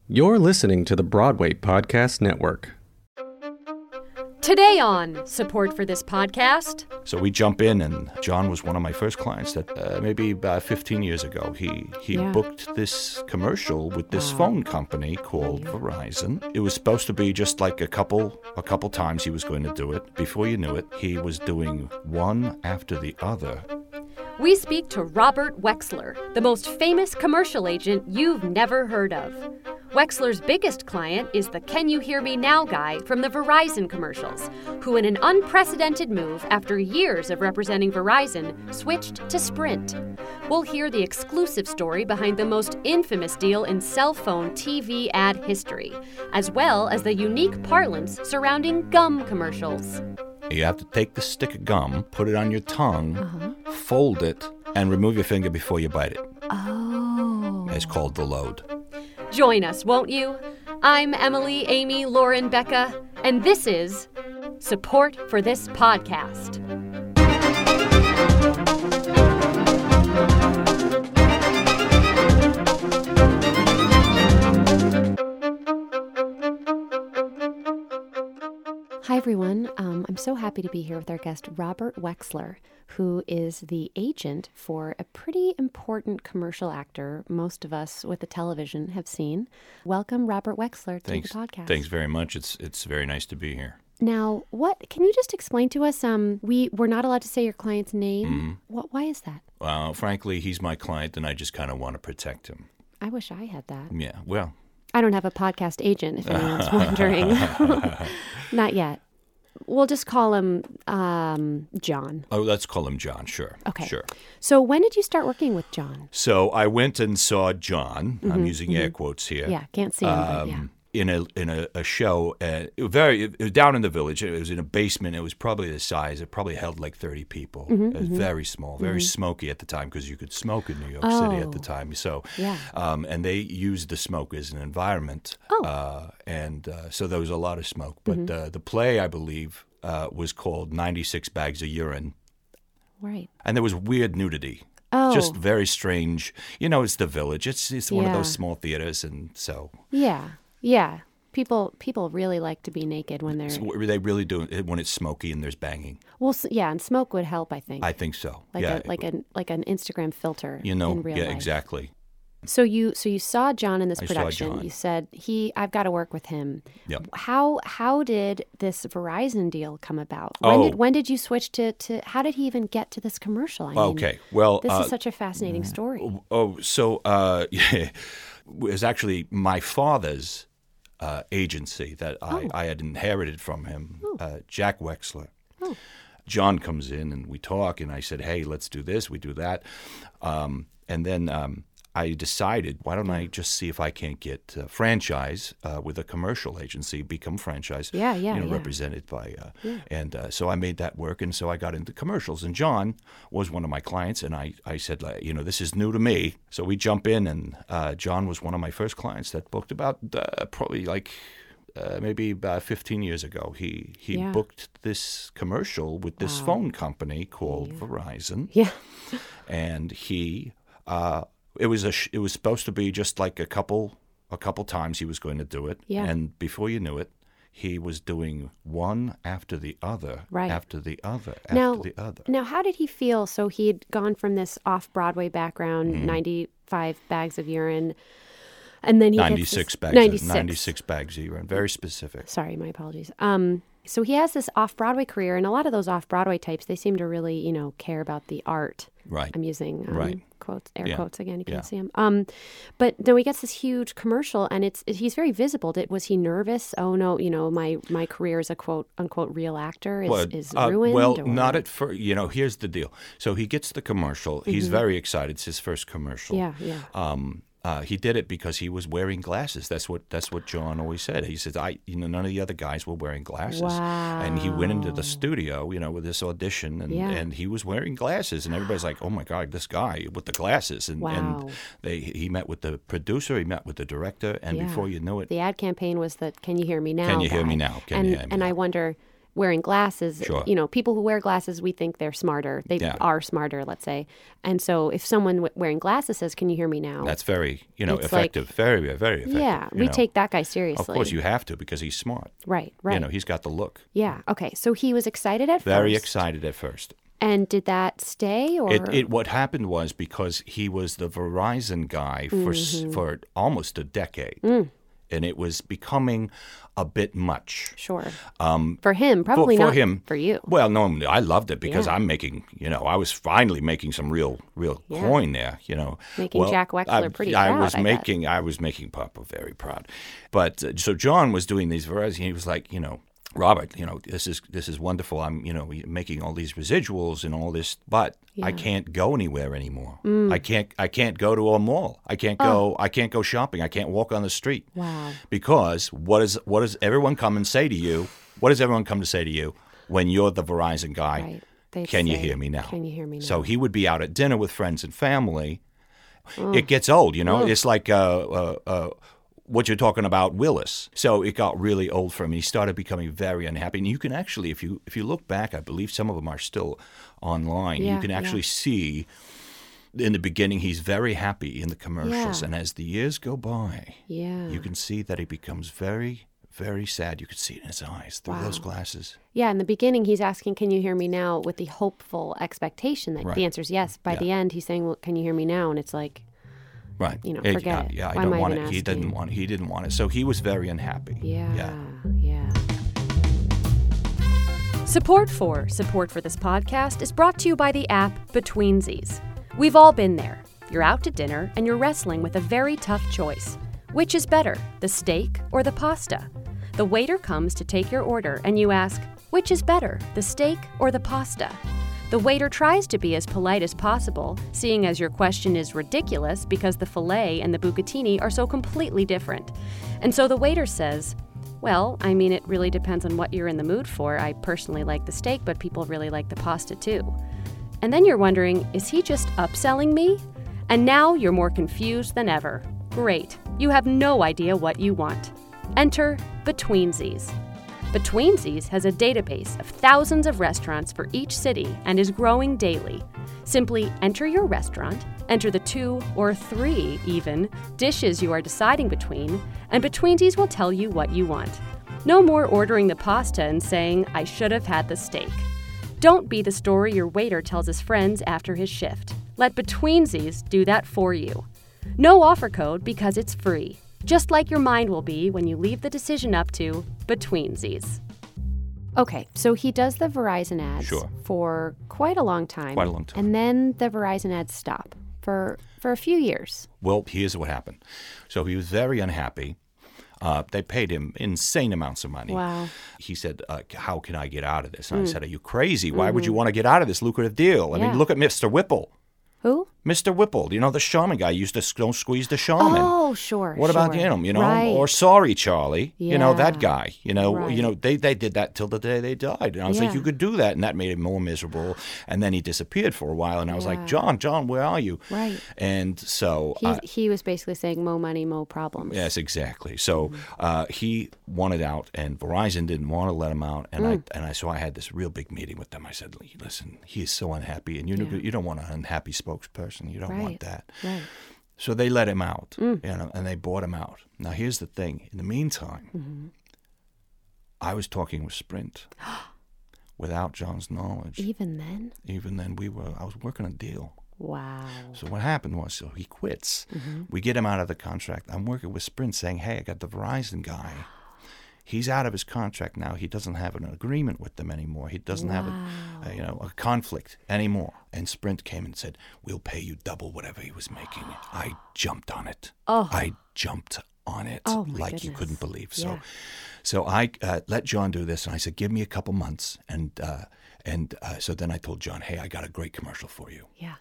You're listening to the Broadway Podcast Network. Today on support for this podcast. So we jump in, and John was one of my first clients that maybe about 15 years ago. He booked this commercial with this phone company called Verizon. It was supposed to be just like a couple times he was going to do it. Before you knew it, he was doing one after the other. We speak to Robert Wexler, the most famous commercial agent you've never heard of. Wexler's biggest client is the Can You Hear Me Now guy from the Verizon commercials, who in an unprecedented move after years of representing Verizon, switched to Sprint. We'll hear the exclusive story behind the most infamous deal in cell phone TV ad history, as well as the unique parlance surrounding gum commercials. You have to take the stick of gum, put it on your tongue, fold it, and remove your finger before you bite it. Oh. It's called the load. Join us, won't you? I'm Emily, Amy, Lauren, Becca, and this is Support for This Podcast. Hi, everyone. I'm so happy to be here with our guest, Robert Wexler, who is the agent for a pretty important commercial actor most of us with the television have seen. Welcome, Robert Wexler, to the podcast. Thanks very much. It's very nice to be here. Now, can you just explain to us, we're not allowed to say your client's name. Mm-hmm. Why is that? Well, frankly, he's my client, and I just kind of want to protect him. I wish I had that. Yeah, well. I don't have a podcast agent, if anyone's wondering. Not yet. We'll just call him John. Oh, let's call him John, sure. Okay. Sure. So when did you start working with John? So I went and saw John. I'm using air quotes here. Yeah, can't see him, but yeah. In a show, it was down in the village. It was in a basement. It was probably the size. It probably held like 30 people. It was very small, very smoky at the time because you could smoke in New York City at the time. So, and they used the smoke as an environment. So there was a lot of smoke. But the play, I believe, was called 96 Bags of Urine. Right. And there was weird nudity. Oh. Just very strange. You know, it's the village. It's one of those small theaters, and so. Yeah. People really like to be naked when they're. So they really do when it's smoky and there's banging. Well, yeah, and smoke would help, I think. I think so. Like an Instagram filter. You know, in real life. Exactly. So you saw John in this production. I saw John. You said I've got to work with him. Yep. How did this Verizon deal come about? When did you switch to how did he even get to this commercial? I mean, well, this is such a fascinating story. It was actually my father's agency that I had inherited from him, Jack Wexler. Oh. John comes in and we talk, and I said, "Hey, let's do this." We do that, and then. I decided, why don't I just see if I can't get a franchise with a commercial agency, become franchise, represented by, and so I made that work, and so I got into commercials. And John was one of my clients, and I said, this is new to me. So we jump in, and John was one of my first clients that booked about probably maybe about 15 years ago. He booked this commercial with this phone company called Verizon. Yeah. And he... It was supposed to be just like a couple times he was going to do it, and before you knew it, he was doing one after the other, after the other, after the other. Now, how did he feel? So he'd gone from this off-Broadway background, 95 bags of urine, and then he 96 bags of urine, very specific. Sorry, my apologies. So he has this off-Broadway career, and a lot of those off-Broadway types, they seem to really, care about the art. Right. I'm using quotes, air quotes again. You can't see him. But then he gets this huge commercial, and he's very visible. Was he nervous? Oh no, my career as a quote unquote real actor is ruined. Well, not at first. Here's the deal. So he gets the commercial. He's very excited. It's his first commercial. Yeah. He did it because he was wearing glasses. That's what John always said. He said, none of the other guys were wearing glasses. Wow. And he went into the studio, with this audition, and he was wearing glasses. And everybody's like, oh, my God, this guy with the glasses. And he met with the producer, he met with the director, and before you knew it. The ad campaign was that Can You Hear Me Now? Can you hear me now? And I wonder, wearing glasses, Sure. people who wear glasses, we think they're smarter. They are smarter, let's say. And so if someone wearing glasses says, "Can you hear me now?" That's very, It's effective. Very, very effective. Yeah, we take that guy seriously. Of course, you have to because he's smart. Right. He's got the look. Yeah. Okay. So he was excited at Very first. excited at first. And did that stay? Or What happened was because he was the Verizon guy for almost a decade. And it was becoming a bit much. Sure. For him, probably for not him. for you. Well, no, I loved it because I'm making, I was finally making some real coin there, Making Jack Wexler pretty proud, I was making Papa very proud. But so John was doing these Verizon, he was like, Robert, this is wonderful. I'm, making all these residuals and all this, but I can't go anywhere anymore. I can't go to a mall. I can't go shopping. I can't walk on the street. Wow. Because what does everyone come and say to you? What does everyone come to say to you when you're the Verizon guy? Right. Can you hear me now? Can you hear me now? So he would be out at dinner with friends and family. It gets old, It's like what you're talking about, Willis. So it got really old for him. He started becoming very unhappy. And you can actually, if you look back, I believe some of them are still online. You can actually see in the beginning he's very happy in the commercials. Yeah. And as the years go by, Yeah. you can see that he becomes very, very sad. You can see it in his eyes through those glasses. Yeah, in the beginning, he's asking, "Can you hear me now?" with the hopeful expectation that the answer is yes. By the end, he's saying, "Well, can you hear me now?" And it's like, right. Forget it. Yeah, Why I don't am I want even it. He didn't want it. So he was very unhappy. Yeah. Support for this podcast is brought to you by the app Betweensies. We've all been there. You're out to dinner and you're wrestling with a very tough choice. Which is better, the steak or the pasta? The waiter comes to take your order and you ask, which is better, the steak or the pasta? The waiter tries to be as polite as possible, seeing as your question is ridiculous because the filet and the bucatini are so completely different. And so the waiter says, "Well, I mean, it really depends on what you're in the mood for. I personally like the steak, but people really like the pasta too." And then you're wondering, is he just upselling me? And now you're more confused than ever. Great. You have no idea what you want. Enter Betweensies. Betweensies has a database of thousands of restaurants for each city and is growing daily. Simply enter your restaurant, enter the 2 or 3 even dishes you are deciding between, and Betweensies will tell you what you want. No more ordering the pasta and saying, "I should have had the steak." Don't be the story your waiter tells his friends after his shift. Let Betweensies do that for you. No offer code because it's free. Just like your mind will be when you leave the decision up to Betweensies. Okay, so he does the Verizon ads for quite a long time. And then the Verizon ads stop for a few years. Well, here's what happened. So he was very unhappy. They paid him insane amounts of money. Wow. He said, how can I get out of this? And I said, are you crazy? Why would you want to get out of this lucrative deal? I mean, look at Mr. Whipple. Who? Mr. Whipple, the shaman guy used to don't squeeze the shaman. Oh, sure. What about him? Right. Or Sorry Charlie, Yeah. that guy. Right. They did that till the day they died. And I was like, you could do that, and that made him more miserable. And then he disappeared for a while, and I was like, John, where are you? Right. And so he was basically saying, "Mo money, mo problems." Yes, exactly. So he wanted out, and Verizon didn't want to let him out. And so I had this real big meeting with them. I said, "Listen, he is so unhappy, and you don't want an unhappy spokesperson. You don't want that." Right. So they let him out, and they bought him out. Now, here's the thing. In the meantime, I was talking with Sprint without John's knowledge. Even then, I was working a deal. wow. So what happened was, so he quits. We get him out of the contract. I'm working with Sprint saying, "Hey, I got the Verizon guy. He's out of his contract now. He doesn't have an agreement with them anymore. He doesn't have a conflict anymore." And Sprint came and said, "We'll pay you double whatever he was making." I jumped on it. I jumped on it like goodness. you couldn't believe. Yeah. So I let John do this, and I said, "Give me a couple months." And so then I told John, "Hey, I got a great commercial for you. Yeah.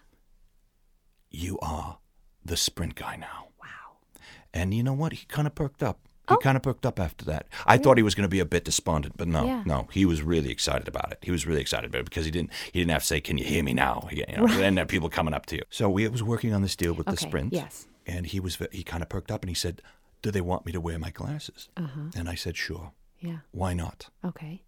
You are the Sprint guy now." Wow. And you know what? He kind of perked up. He kind of perked up after that. I thought he was going to be a bit despondent, but no, he was really excited about it. He was really excited about it because he didn't have to say, "Can you hear me now?" And then people coming up to you. So we was working on this deal with the Sprint. Yes. And he kind of perked up and he said, "Do they want me to wear my glasses?" And I said, "Sure. Yeah. Why not?" Okay.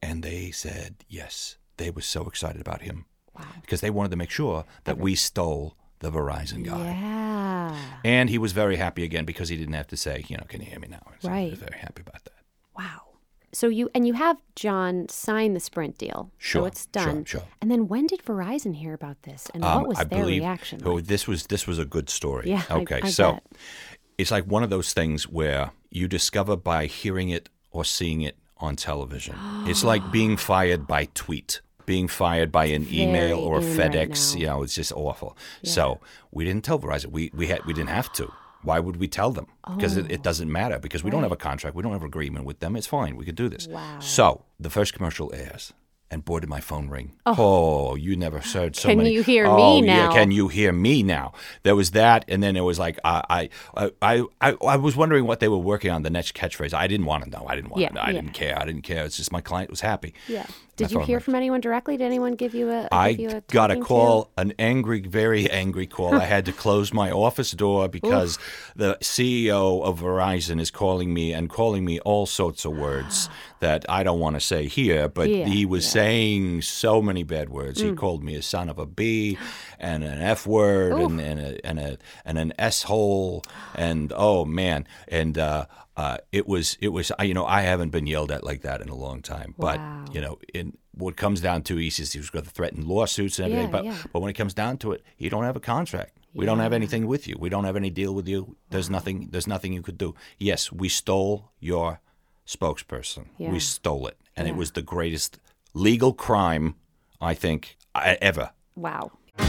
And they said yes. They were so excited about him. Wow. Because they wanted to make sure that we stole the Verizon guy. Yeah. And he was very happy again because he didn't have to say, can you hear me now? So Right. He was very happy about that. Wow. So you have John sign the Sprint deal. Sure. So it's done. Sure. And then when did Verizon hear about this? And what was I their believe, reaction? Oh, Like? this was a good story. Yeah, Okay. I So bet. it's like one of those things where you discover by hearing it or seeing it on television. It's like being fired by tweet, being fired by an email or a in right FedEx. now. It's just awful. So we didn't tell Verizon. We didn't have to. Why would we tell them? Because it doesn't matter. Because we don't have a contract. We don't have an agreement with them. It's fine. We could do this. Wow. So the first commercial airs. And boy, did my phone ring. Oh, you never heard so Can many. you hear oh, me yeah, now? can you hear me now? There was that, and then it was like I was wondering what they were working on, the next catchphrase. I didn't want to know. I didn't want to know. I didn't care. It's just my client was happy. Yeah. My Did you phone hear rings. from anyone directly? Did anyone give you a I got a talking call, an angry, very angry call. I had to close my office door because the CEO of Verizon is calling me all sorts of words that I don't want to say here, but Yeah, he was saying so many bad words. He called me a son of a B and an F word and an S hole and oh man. And it was I haven't been yelled at like that in a long time. But Wow. in what comes down to, he says he was going to threaten lawsuits and everything. Yeah, But when it comes down to it, you don't have a contract. We don't have anything with you. We don't have any deal with you. There's nothing you could do. Yes, we stole your spokesperson. Yeah. We stole it, and it was the greatest legal crime I think ever. Wow.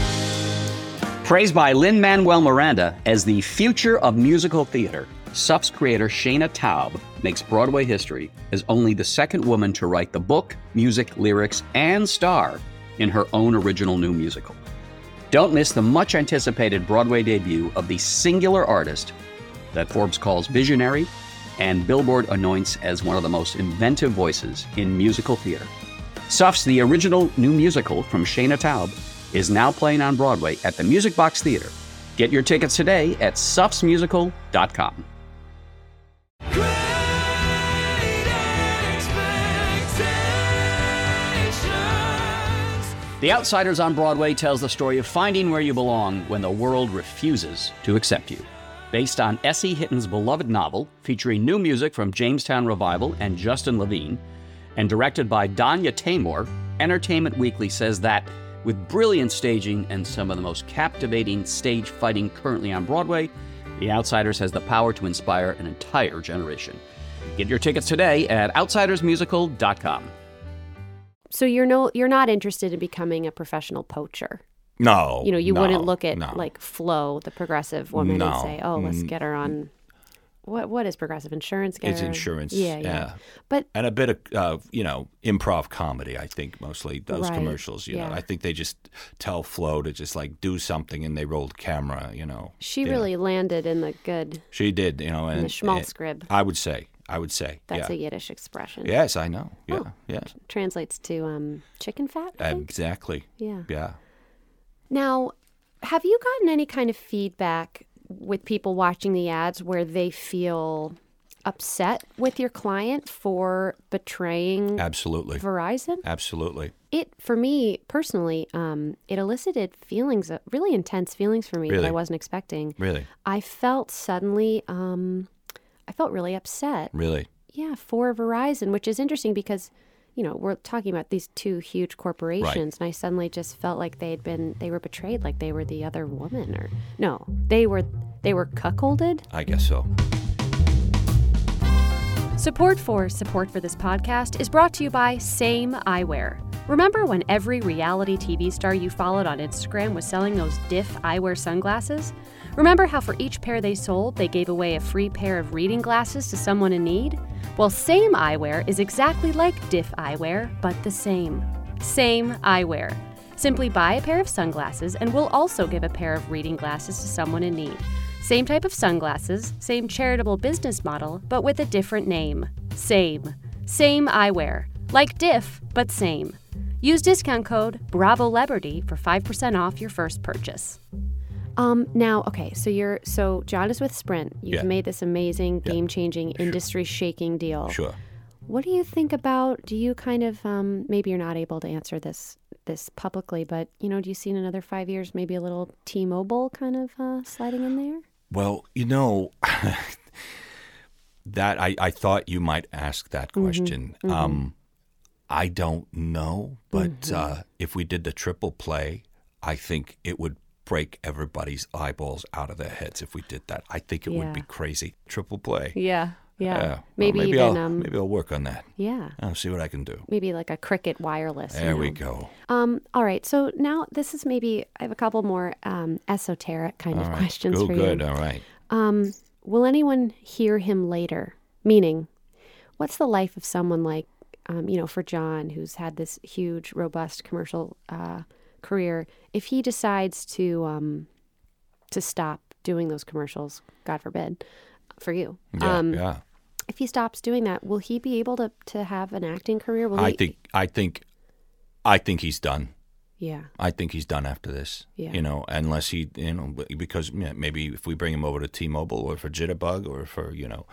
Praised by Lin-Manuel Miranda as the future of musical theater, Suff's creator Shana Taub makes Broadway history as only the second woman to write the book, music, lyrics, and star in her own original new musical. Don't miss the much-anticipated Broadway debut of the singular artist that Forbes calls visionary and Billboard anoints as one of the most inventive voices in musical theater. Suff's The Original New Musical from Shana Taub is now playing on Broadway at the Music Box Theater. Get your tickets today at suffsmusical.com. The Outsiders on Broadway tells the story of finding where you belong when the world refuses to accept you. Based on S.E. Hitton's beloved novel, featuring new music from Jamestown Revival and Justin Levine, and directed by Danya Taymor, Entertainment Weekly says that, with brilliant staging and some of the most captivating stage fighting currently on Broadway, The Outsiders has the power to inspire an entire generation. Get your tickets today at outsidersmusical.com. So you're not interested in becoming a professional poacher. No. You no, wouldn't look at no. like Flo, the progressive woman, and No. say, "Oh, let's get her on." What is progressive insurance? Get It's her- insurance. Yeah. But And a bit of, improv comedy, I think, mostly, those Right, commercials, yeah. I think they just tell Flo to just, do something, and they roll the camera, she really landed in the good. She did, and the schmaltzgrib. I would say, That's yeah. a Yiddish expression. Yes, I know. Yeah, Oh. yeah. Translates to chicken fat. I think? Exactly. Yeah. Yeah. Now, have you gotten any kind of feedback with people watching the ads where they feel upset with your client for betraying Absolutely. Verizon? Absolutely. It, for me personally, it elicited feelings, really intense feelings for me that Really? I wasn't expecting. Really? I felt suddenly, I felt really upset. Really? Yeah, for Verizon, which is interesting because, we're talking about these two huge corporations, and I suddenly just felt like they were betrayed, like they were the other woman, or no, they were cuckolded. I guess so. Support for this podcast is brought to you by Same Eyewear. Remember when every reality TV star you followed on Instagram was selling those Diff eyewear sunglasses? Remember how for each pair they sold, they gave away a free pair of reading glasses to someone in need? Well, Same Eyewear is exactly like Diff eyewear, but the same. Same Eyewear. Simply buy a pair of sunglasses and we'll also give a pair of reading glasses to someone in need. Same type of sunglasses, same charitable business model, but with a different name. Same. Same Eyewear. Like Diff, but same. Use discount code BRAVOLEBERTY for 5% off your first purchase. Now, okay, so John is with Sprint. You've Yeah. made this amazing, game-changing, industry-shaking deal. Sure. What do you think about, do you kind of, maybe you're not able to answer this publicly, but, do you see in another 5 years maybe a little T-Mobile kind of sliding in there? Well, that I thought you might ask that question. I don't know, but if we did the triple play, I think it would break everybody's eyeballs out of their heads if we did that. I think it would be crazy. Triple play. Yeah. Maybe I'll work on that. Yeah. I'll see what I can do. Maybe like a Cricket wireless. There we go. All right. So now this is I have a couple more esoteric kind of questions for you. Good. All right. Will anyone hear him later? Meaning, what's the life of someone like, for John, who's had this huge, robust commercial career? If he decides to stop doing those commercials, God forbid, for you. Yeah. If he stops doing that, will he be able to have an acting career? I think he's done. Yeah. I think he's done after this. Yeah. Unless he, because maybe if we bring him over to T-Mobile or for Jitterbug or for,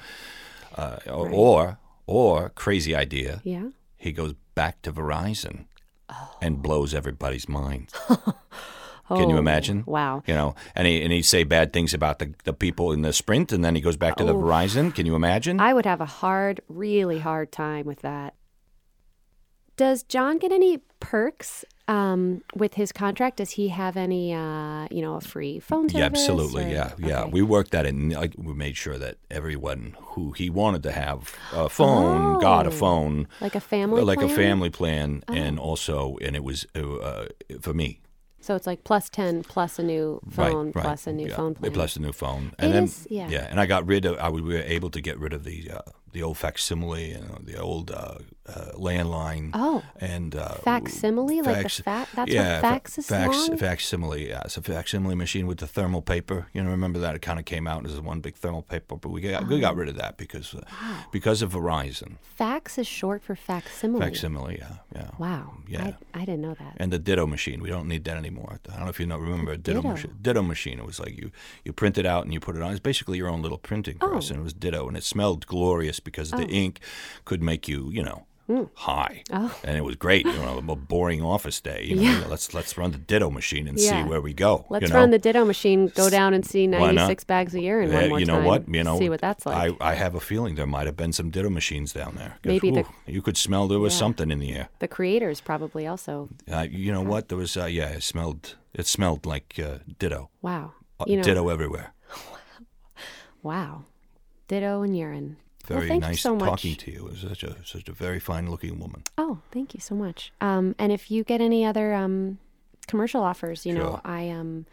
or crazy idea. Yeah. He goes back to Verizon and blows everybody's minds. Can you imagine? Wow. And he'd say bad things about the people in the Sprint, and then he goes back to the Verizon. Can you imagine? I would have a really hard time with that. Does John get any perks with his contract? Does he have any, a free phone service? Yeah, absolutely. Yeah. Okay. We worked that in. We made sure that everyone who he wanted to have a phone got a phone, like a family, a family plan, and it was for me. So it's like plus 10 plus a new phone plus a new phone plan. Plus a new phone. And and I got rid of. We were able to get rid of the old facsimile, the old landline. Oh. And facsimile, like the that's what fax is. Facsimile. Yeah, it's a facsimile machine with the thermal paper. Remember that? It kind of came out as one big thermal paper, but we got rid of that because of Verizon. Fax is short for facsimile. Facsimile, yeah. Wow. Yeah. I didn't know that. And the Ditto machine, we don't need that anymore. I don't know if you remember a Ditto machine. It was like you print it out and you put it on. It's basically your own little printing press, and it was Ditto, and it smelled glorious because the ink could make you, high. Oh. And it was great. A boring office day. Let's run the Ditto machine and see where we go. Let's run the Ditto machine, go down and see 96 bags a year in one more time. See what that's like. I have a feeling there might have been some Ditto machines down there. Maybe you could smell there was something in the air. The creators probably also. What? There was, it smelled like Ditto. Wow. Ditto everywhere. Wow. Ditto and urine. Very nice talking to you. It was such a very fine-looking woman. Oh, thank you so much. And if you get any other commercial offers, sure. I'm.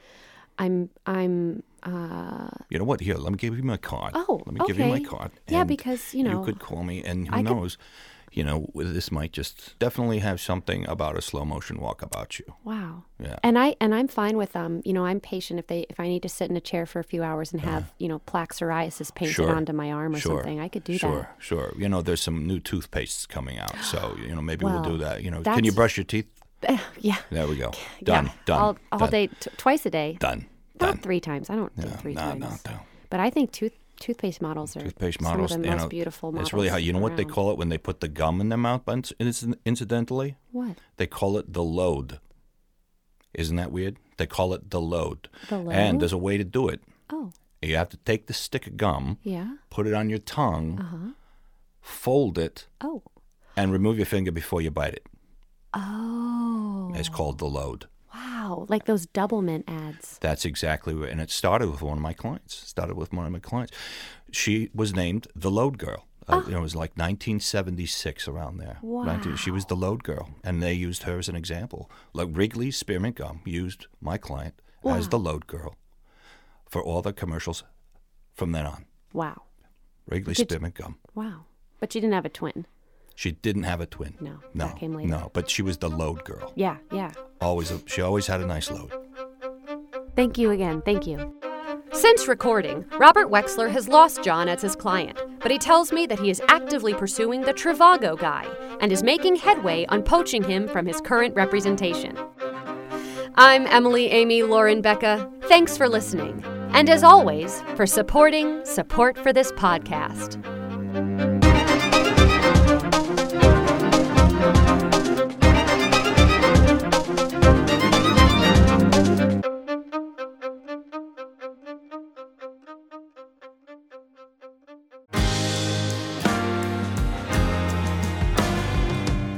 You know what? Here, let me give you my card. Oh, let me give you my card. Yeah, because you could call me, and who knows. This might just definitely have something about a slow motion walk about you. Wow. Yeah. And I'm fine with I'm patient if I need to sit in a chair for a few hours and have plaque psoriasis painted onto my arm or something. I could do that. Sure. There's some new toothpastes coming out, so maybe we'll do that. Can you brush your teeth? Yeah. There we go. Done. All day, twice a day. Done. Not 3 times. I don't do 3 times. No. But I think toothpaste models are some of the most beautiful models. It's really how what they call it when they put the gum in their mouth. Incidentally, what they call it the load. Isn't that weird? They call it the load. The load? And there's a way to do it. Oh. You have to take the stick of gum. Yeah. Put it on your tongue. Fold it. Oh. And remove your finger before you bite it. Oh. It's called the load. Wow, like those Doublemint ads. That's exactly right. And it started with one of my clients. She was named the Load Girl. It was like 1976 around there. Wow. She was the Load Girl. And they used her as an example. Like Wrigley's Spearmint Gum used my client as the Load Girl for all the commercials from then on. Wow. Wrigley's Spearmint Gum. Wow. But she didn't have a twin. She didn't have a twin. No, that came later. No, but she was the Load Girl. Yeah. She always had a nice load. Thank you again. Thank you. Since recording, Robert Wexler has lost John as his client, but he tells me that he is actively pursuing the Trivago guy and is making headway on poaching him from his current representation. I'm Emily Amy Lauren Becca. Thanks for listening. And as always, for supporting Support for this podcast.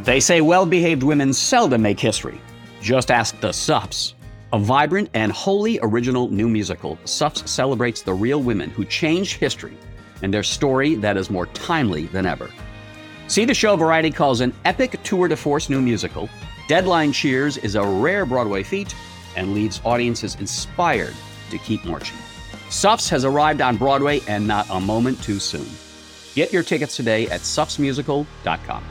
They say well-behaved women seldom make history. Just ask the Suffs. A vibrant and wholly original new musical, Suffs celebrates the real women who changed history and their story that is more timely than ever. See the show Variety calls an epic tour de force new musical. Deadline cheers is a rare Broadway feat and leaves audiences inspired to keep marching. Suffs has arrived on Broadway and not a moment too soon. Get your tickets today at suffsmusical.com.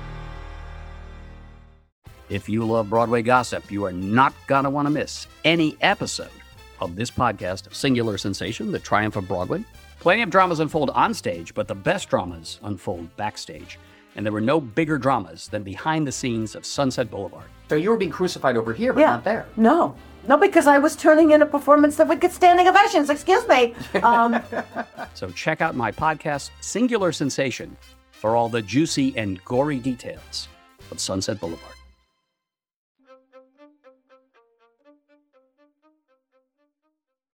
If you love Broadway gossip, you are not going to want to miss any episode of this podcast, Singular Sensation, The Triumph of Broadway. Plenty of dramas unfold on stage, but the best dramas unfold backstage. And there were no bigger dramas than behind the scenes of Sunset Boulevard. So you were being crucified over here, but not there. No, because I was turning in a performance that would get standing ovations. Excuse me. So check out my podcast, Singular Sensation, for all the juicy and gory details of Sunset Boulevard.